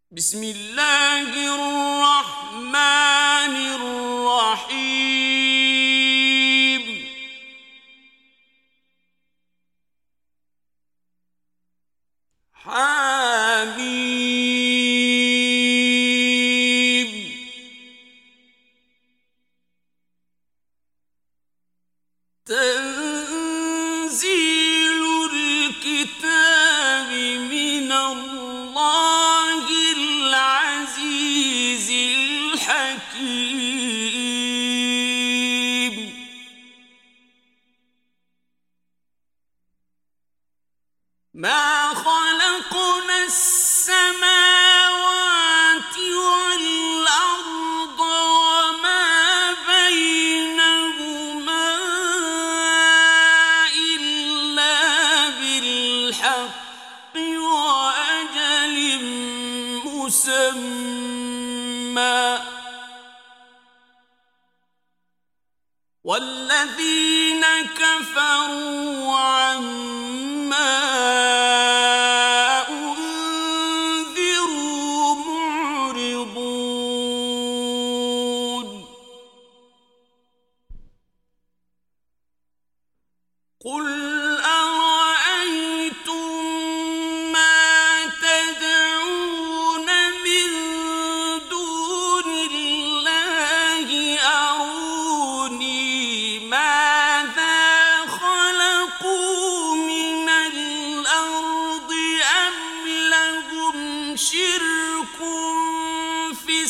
بسم الله الرحمن الرحيم حميم تنزيل الكتاب من الله العزيز الحكيم ما خلقنا السماوات والأرض وما بينهما إلا بالحق وأجل مسمى والذين كفروا عما أنذروا معرضون قل أرأيتم ما تدعون من دون الله أروني ماذا خلقوا من الأرض أم لهم شرك في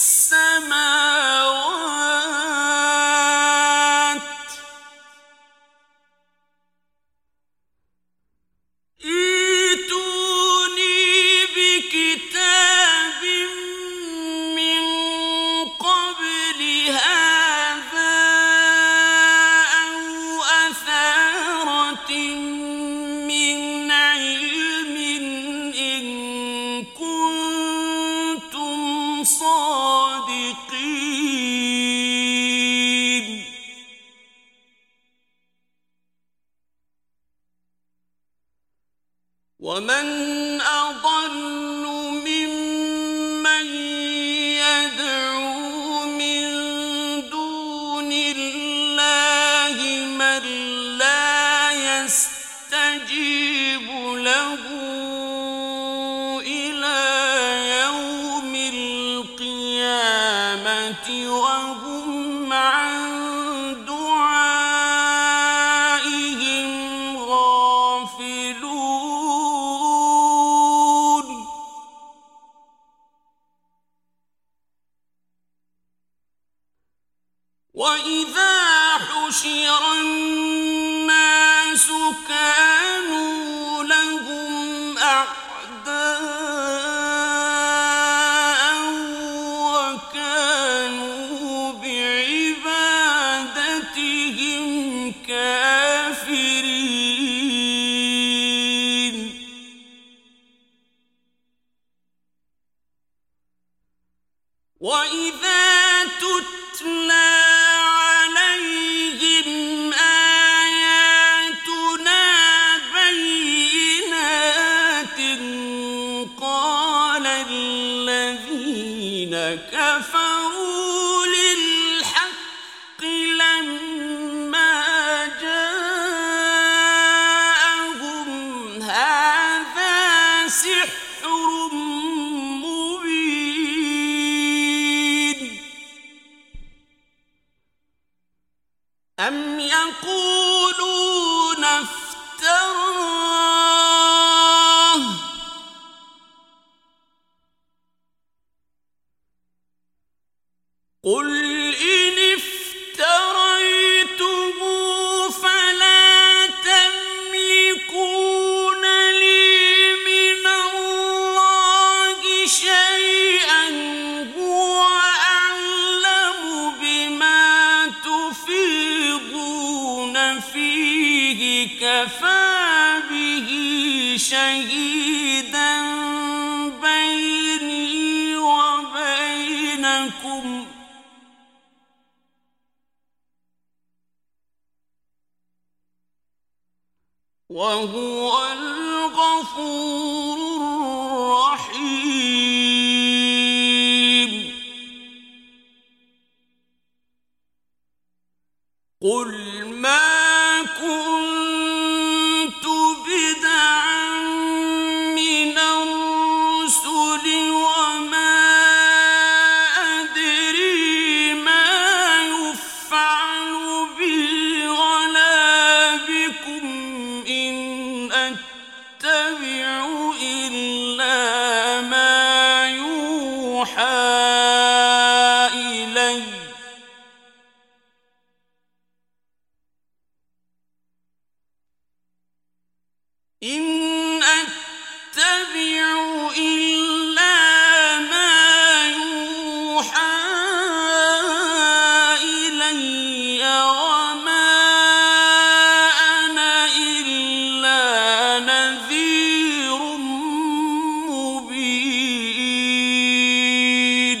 السماوات ائتوني بكتاب من قبل هذا أو أثارة من علم إن كنتم صادقين ومن أضل ممن يدعو من دون الله من لا يستجيب له إلى يوم القيامة وهم عن دعائهم غافلون وإذا حشر الناس كانوا لهم أعداء وكانوا بعبادتهم كافرين وإذا تتلى عليهم آياتنا بينات قال الذين كفروا للحق لما جاءهم هذا سحر مبين أم يقولون افتراه قل إن افتريته فلا تملكون لي من الله شيئا هو أعلم بما تفيضون فيه كفى به شهيدا بيني وبينكم وهو الغفور الرحيم قُلْ مَا كُنتُ بِدْعًا مِّنَ الرُّسُلِ وَمَا أَدْرِي مَا يُفْعَلُ بِي وَلَا بِكُمْ إِنْ أَتَّبِعُ إِلَّا مَا يُوحَىٰ إِلَيَّ وَمَا أَنَا إِلَّا نَذِيرٌ مُّبِينٌ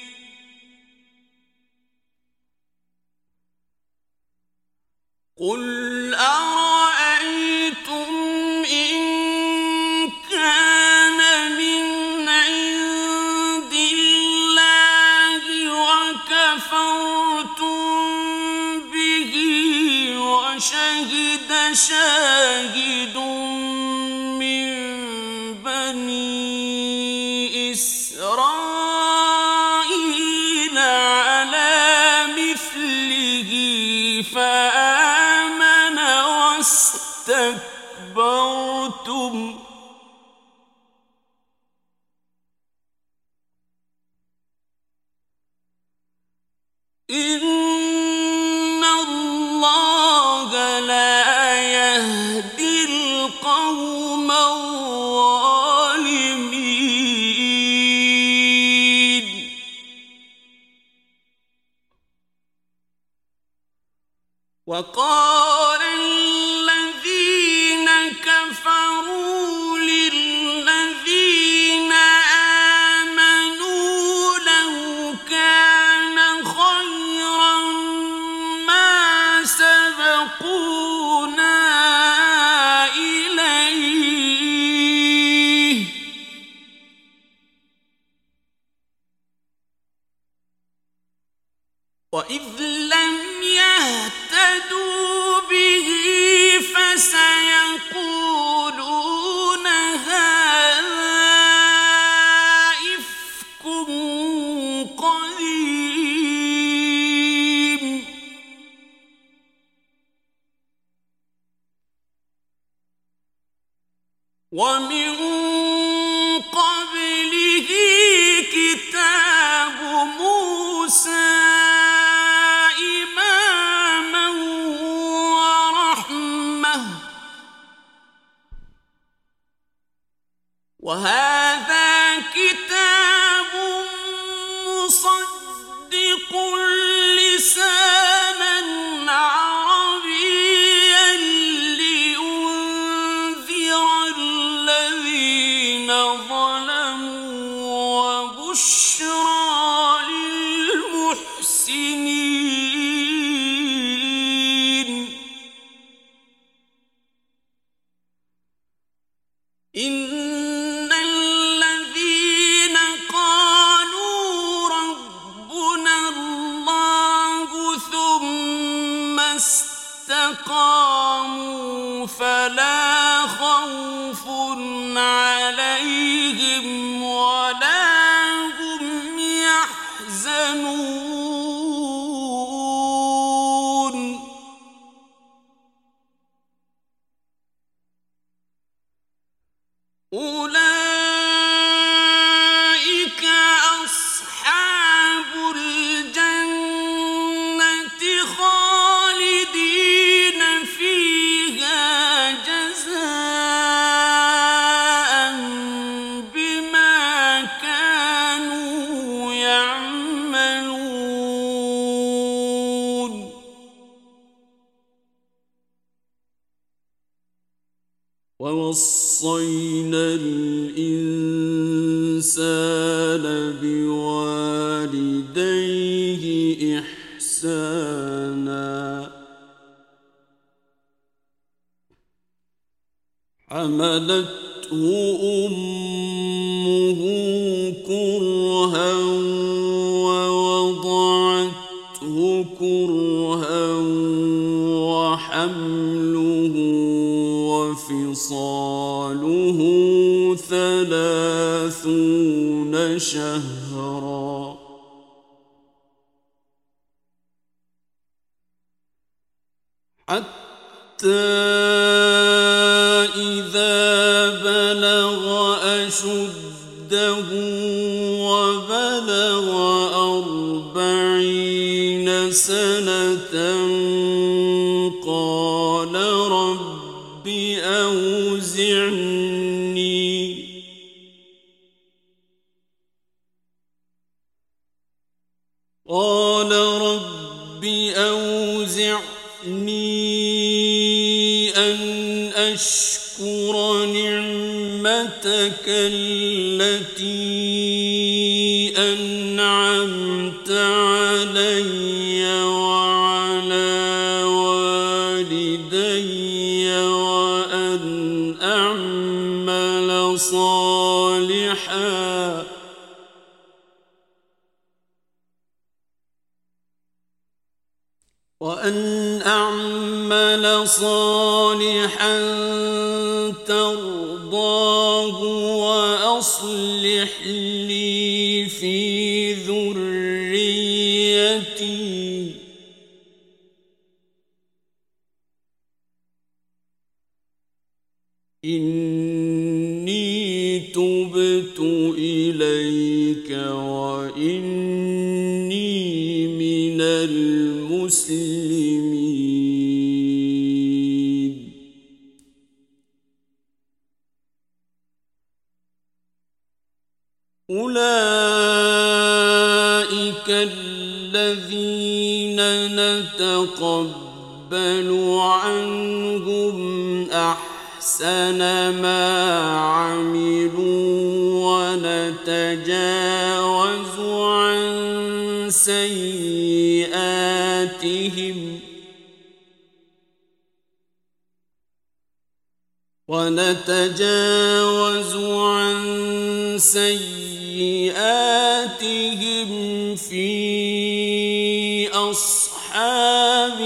قُلْ أَرَأَيْتُمْ إِن كَانَ مِنْ عِندِ اللَّهِ وَكَفَرْتُم بِهِ وَشَهِدَ شَاهِدٌ مِّن بَنِي إِسْرَائِيلَ عَلَىٰ مِثْلِهِ فَآمَنَ وَاسْتَكْبَرْتُمْ إِنَّ اللَّهَ لَا يَهْدِي الْقَوْمَ الظَّالِمِينَ وَقَالَ الَّذِينَ كَفَرُوا لِلَّذِينَ آمَنُوا لَوْ كَانَ خَيْرًا مَّا سَبَقُونَا إِلَيْهِ وَإِذْ لَمْ يَهْتَدُوا بِهِ فَسَيَقُولُونَ هَٰذَا إِفْكٌ قَدِيمٌ وَمِن قَبْلِهِ كِتَابُ مُوسَىٰ إِمَامًا وَرَحْمَةً وَهَٰذَا كِتَابٌ مُّصَدِّقٌ لِّسَانًا عَرَبِيًّا لِّيُنذِرَ الَّذِينَ ظَلَمُوا وَبُشْرَىٰ لِلْمُحْسِنِينَ إِنَّ الَّذِينَ قَالُوا رَبُّنَا اللَّهُ ثُمَّ اسْتَقَامُوا فَلَا خَوْفٌ عَلَيْهِمْ وَلَا هُمْ يَحْزَنُونَ أُولَٰئِكَ أَصْحَابُ الْجَنَّةِ خَالِدِينَ فِيهَا جَزَاءً بِمَا كَانُوا يَعْمَلُونَ وَوَصَّيْنَا الْإِنسَانَ بِوَالِدَيْهِ إِحْسَانًا حَمَلَتْهُ أُمُّهُ كُرْهًا وَوَضَعَتْهُ كُرْهًا شهرا حتى إذا بلغ أشده وبلغ 40 سنة قال رب أوزعني أن أشكر نعمتك التي أنعمت علي وعلى والدي وأن أعمل صالحا ترضاه وأصلح لي في ذريتي إني تبت إليك وإني من المسلمين. أولئك الذين نتقبل عنهم أحسن ما عملوا ونتجاوز عن سيئاتهم في أصحاب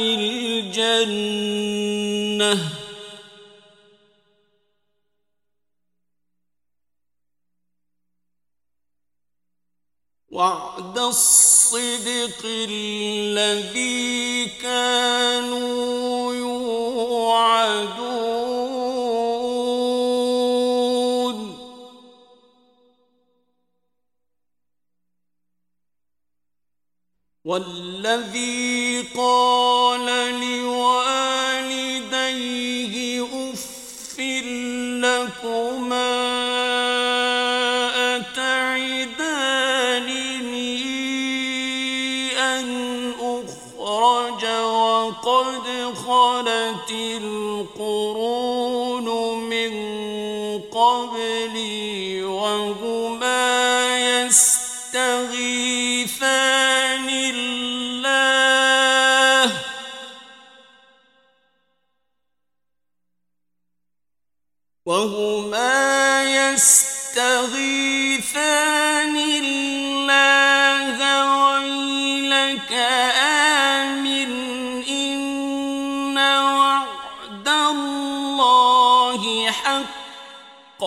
الجنة وعد الصدق الذي كانوا يوعدون. والذي قال لوالديه أف لكما وقد خلت القرون من قبلي وهما يستغيثان الله ويلك آمن إن وعد الله حق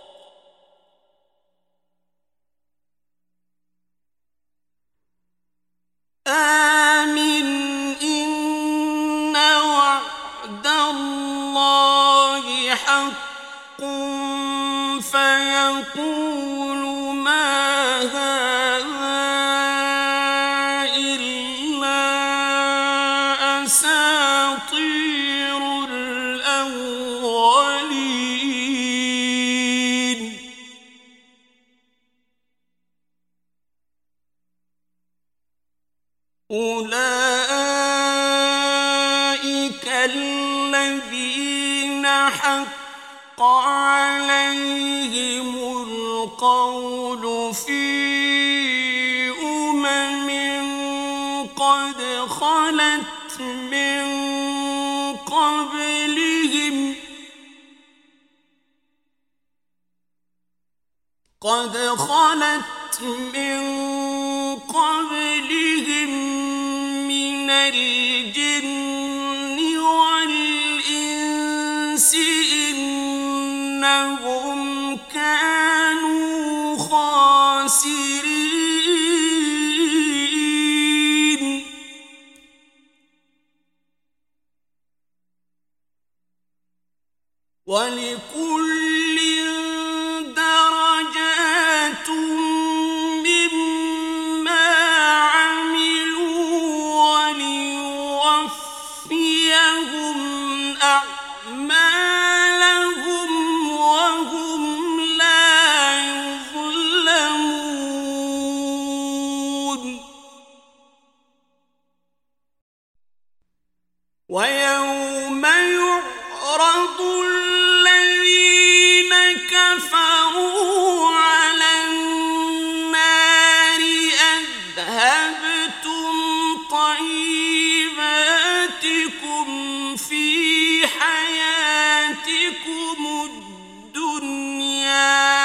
آمن إن وعد الله حق فيقول ما هذا إلا أساطير الأولين. أولئك الذين حق عليهم القول في قد خلت من قبلهم من الجن والإنس إنهم كانوا خاسرين. الخاسرين ولكل درجات مما عملوا وليوفيهم أعمالهم وهم لا يظلمون ويوم يعرض الذين كفروا على النار أذهبتم طيباتكم في حياتكم الدنيا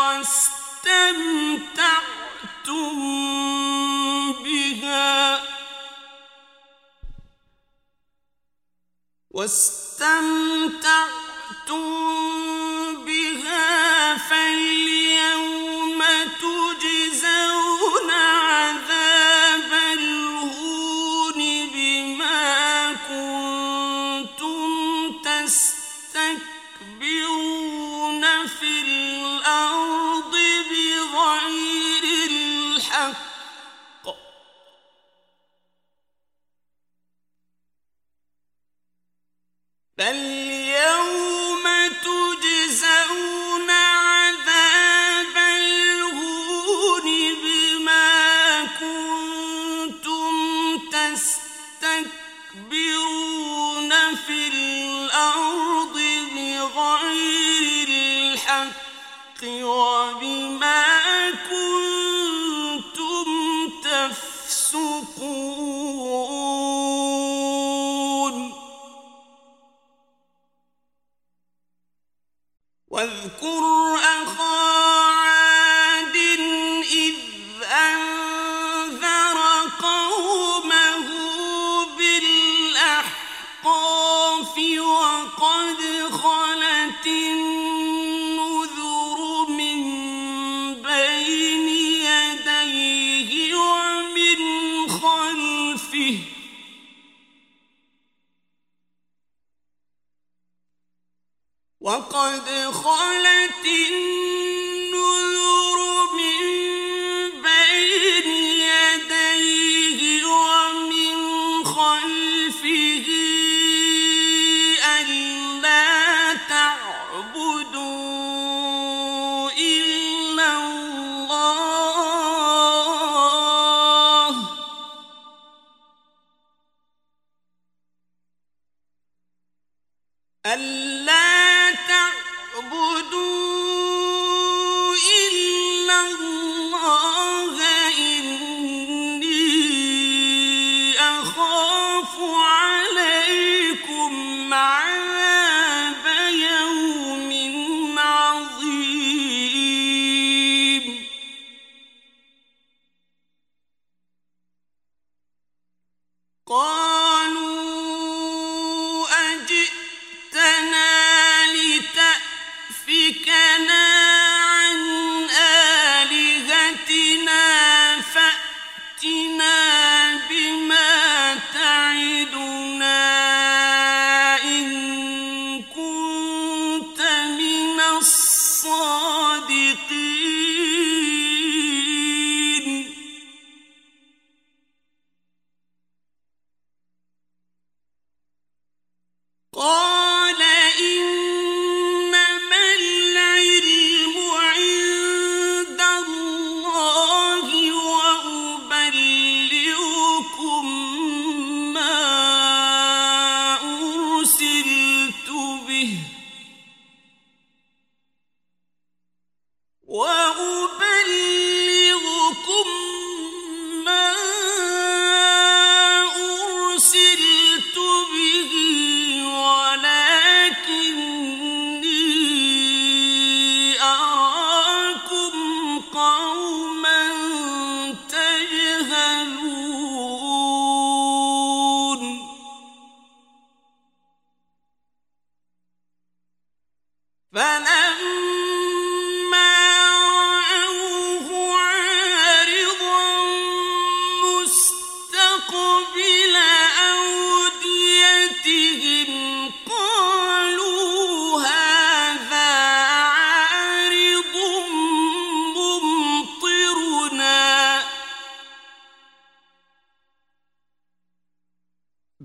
واستمتعتم بها فاليوم تجزون عذاب الهون بما كنتم تستكبرون في الأرض بغير الحق فاليوم تجزون عذاب الهون بما كنتم تستكبرون في الأرض بغير الحق وبما كنتم تفسقون واذكر أخا عاد إذ أنذر قومه بالأحقاف وقد خلت النذر من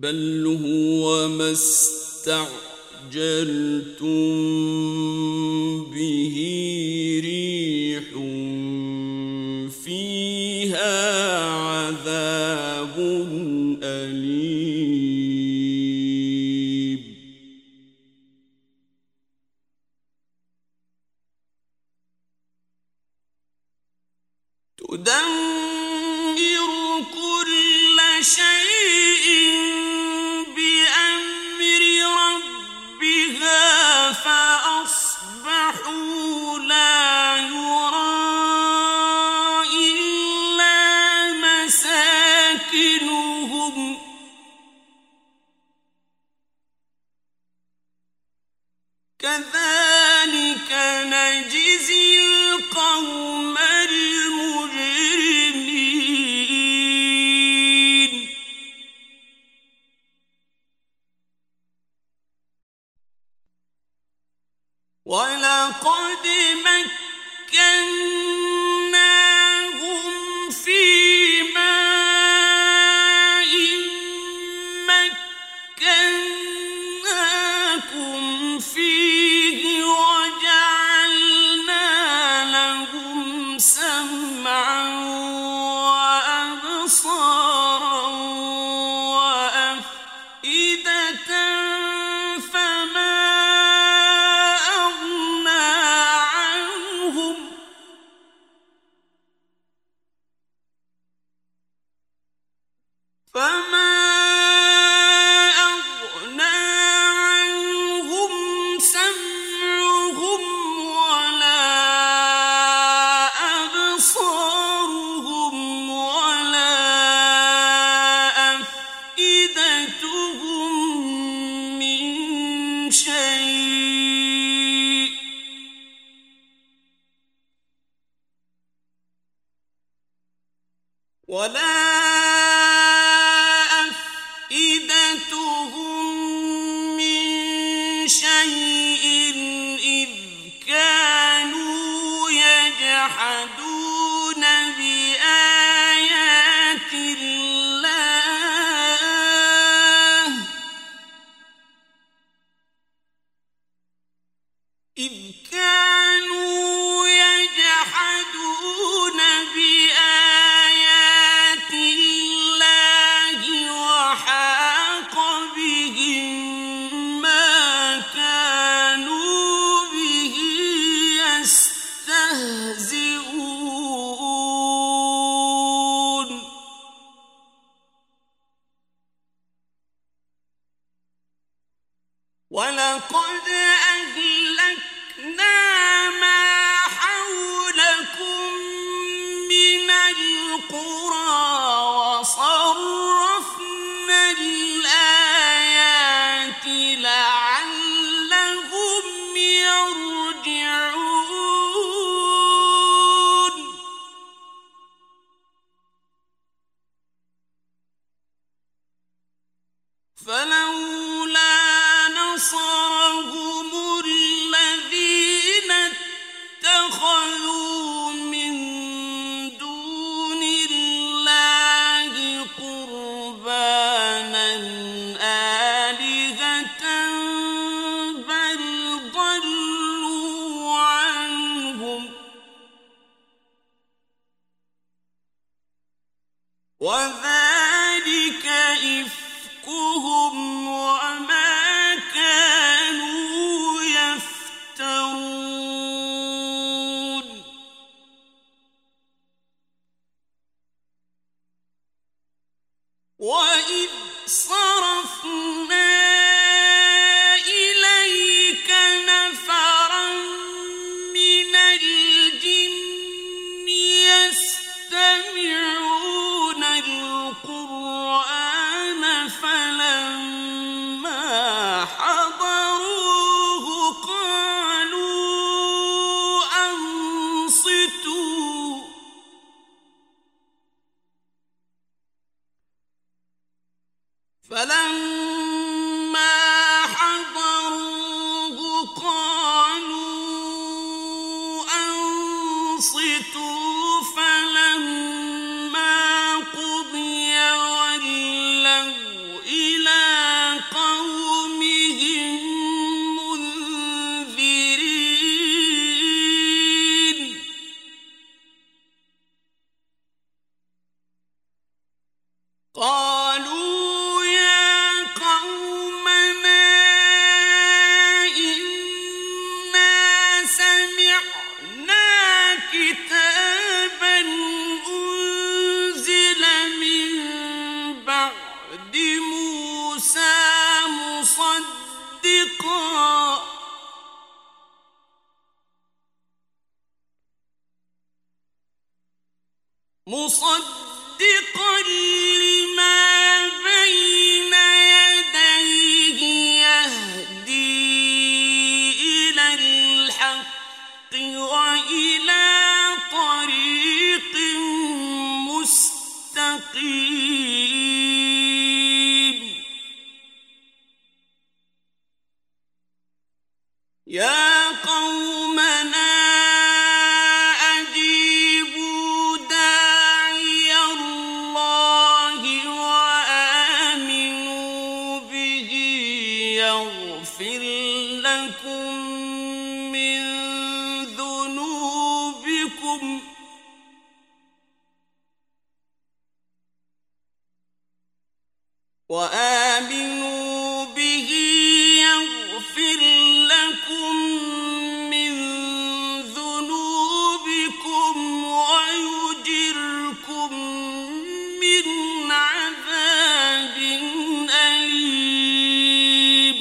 بل هو ما استعجلتم به ريح فيها عذاب أليم تدمر كل شيء بأمر ربها فأصبحوا لا يرى إلا مساكنهم كذلك نجزي القوم المجرمين ولقد مكناهم في ماء مكناكم فيه وجعلنا لهم سمعا وأبصارا وأفئدة فما أغنى عنهم سمعهم ولا أبصارهم ولا أفئدتهم من شيء إذ كانوا يجحدون بآيات الله وحاق بهم ما كانوا به يستهزئون ولقد أهلكنا ما حولكم من القرى وصرفنا الآيات لعلهم يرجعون فلولا نصرهم الذين اتخذوا من دون الله قربانا آلهة بل ضلوا عنهم وذلك إفكهم وما كانوا يفترون وإذ صرفنا إليك نفرا من الجن يستمعون القرآن فلما حضروه قالوا أنصتوا فلما قضي ولوا إلى قالوا يا قومنا إنا سمعنا كتابا أنزل من بعد موسى مصدقا لما بين يديه يهدي إلى الحق وإلى طريق مستقيم يا قومنا أجيبوا داعي الله وآمنوا به يغفر لكم من ذنوبكم ويجركم من عذاب أليم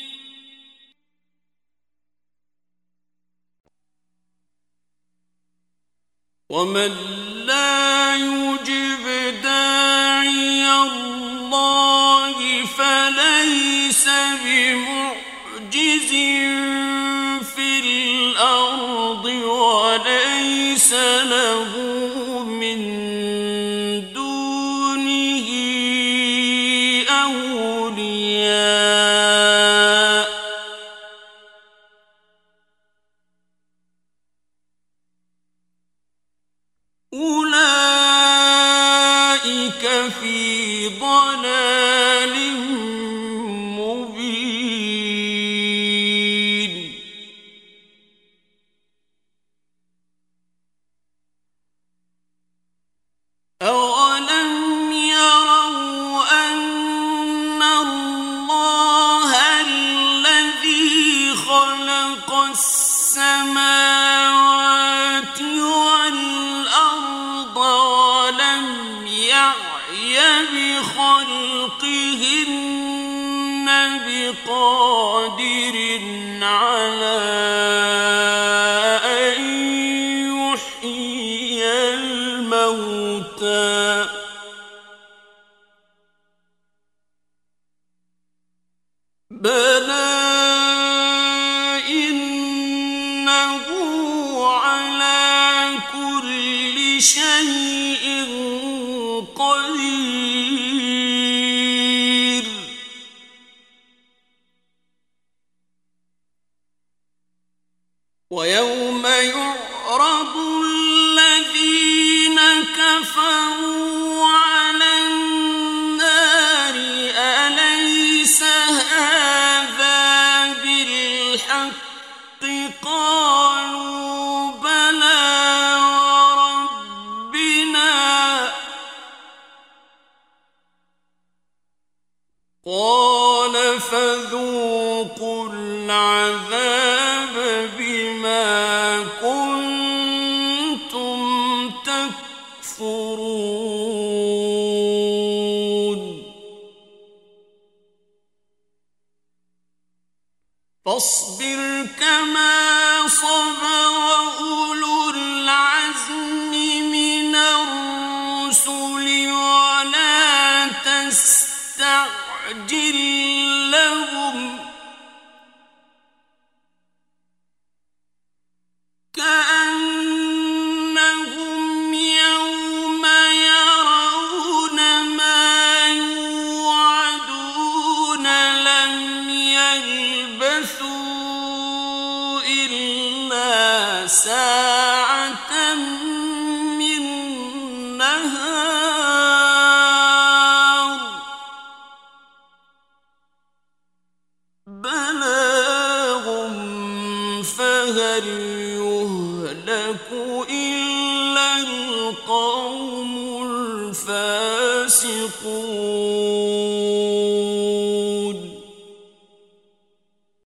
ومن لا يجب داعي الله فليس بمعجز في الأرض وليس له من دونه أولياء أولئك في ضلال مبين أولم يروا أن الله الذي خلق السماوات والأرض ولم يعي بخلقهن بقادر على أن يحيي الموتى بلى إنه على كل شيء قدير ويوم يعرض الذين كفروا على النار أليس هذا بالحق قالوا بلى وربنا قال فذوقوا العذاب بما كنتم تكفرون فاصبر كما صبر أولو العزم من الرسل ولا تستعجل لهم كأنهم يوم يرون ما يوعدون لم يلبثوا إلا ساعة من نهار بلاغ فهل يهلك إلا القوم الفاسقون فاسقون